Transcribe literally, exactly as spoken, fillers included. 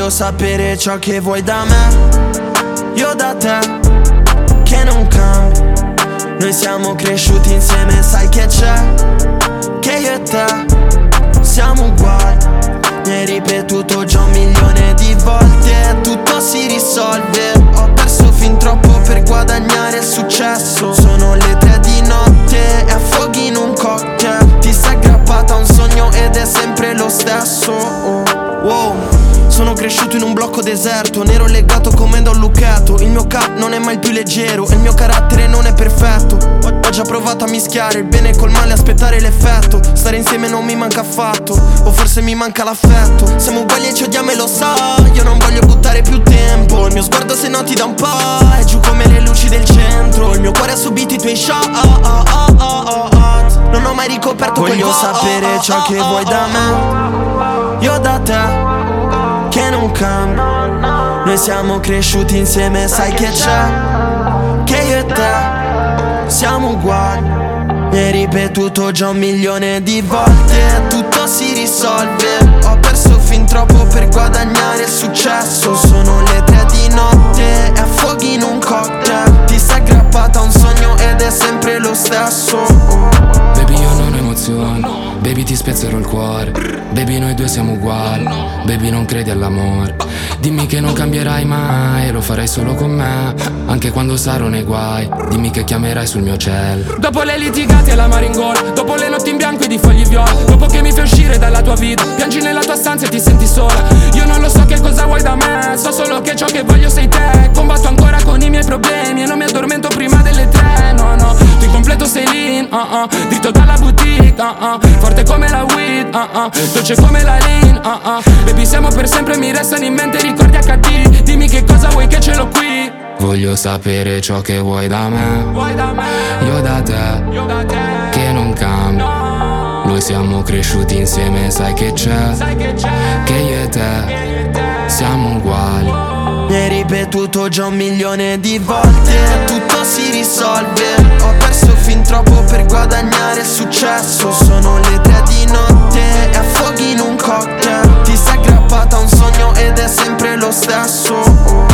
Voglio sapere ciò che vuoi da me, io da te, che non cambia. Noi siamo cresciuti insieme, sai che c'è, che io e te siamo uguali. Mi hai ripetuto già un milione di volte, tutto si risolve. Ho perso fin troppo per guadagnare il successo. Sono le tre di notte e affoghi in un cocktail. Ti sei aggrappata a un sogno ed è sempre lo stesso. Oh, wow. Sono cresciuto in un blocco deserto, nero legato come da un lucchetto. Il mio cap non è mai più leggero e il mio carattere non è perfetto. Ho già provato a mischiare il bene col male, aspettare l'effetto. Stare insieme non mi manca affatto, o forse mi manca l'affetto. Siamo uguali e ci odiamo e lo sai, io non voglio buttare più tempo. Il mio sguardo se noti da un po' è giù come le luci del centro. Il mio cuore ha subito i tuoi shot. Non ho mai ricoperto quel vuoto. Voglio sapere ciò che vuoi da me, io da te, che non cambia. Noi siamo cresciuti insieme, sai che c'è, che io e te siamo uguali. Mi hai ripetuto già un milione di volte, tutto si risolve. Ho perso fin troppo per guadagnare il successo. Sono le tre di notte e affoghi in un cocktail. Ti sei aggrappata a un sogno ed è sempre lo stesso. Baby, io non ho emozioni, baby ti spezzerò il cuore. Baby, noi due siamo uguali, baby non credi all'amore. Dimmi che non cambierai mai e lo farai solo con me, anche quando sarò nei guai. Dimmi che chiamerai sul mio cell. Dopo le litigate alla maringola, dopo le notti in bianco e di fogli viola, dopo che mi fai uscire dalla tua vita, piangi nella tua stanza e ti senti sola. Io non lo so che cosa vuoi da me, so solo che ciò che voglio sei te. Combatto ancora con i miei problemi e non mi addormento prima delle tre. No, no, tu in completo sei lean, uh, uh, dritto dalla boutique, uh, uh, forte come la weed, uh, uh, dolce come la lean, uh, uh. Baby siamo per sempre, mi restano in mente ricordi acca di. Dimmi che cosa vuoi che ce l'ho qui. Voglio sapere ciò che vuoi da me, Vuoi da me, io da te, io da te, che non cambia. no. Noi siamo cresciuti insieme, sai che c'è, Sai che c'è, che io e che te io e te siamo uguali. Mi hai ripetuto già un milione di volte, tutto si risolve. Ho perso fin troppo per guadagnare il successo. Sono le tre di notte e affoghi in un cocktail. Ti sei aggrappata a un sogno ed è sempre lo stesso.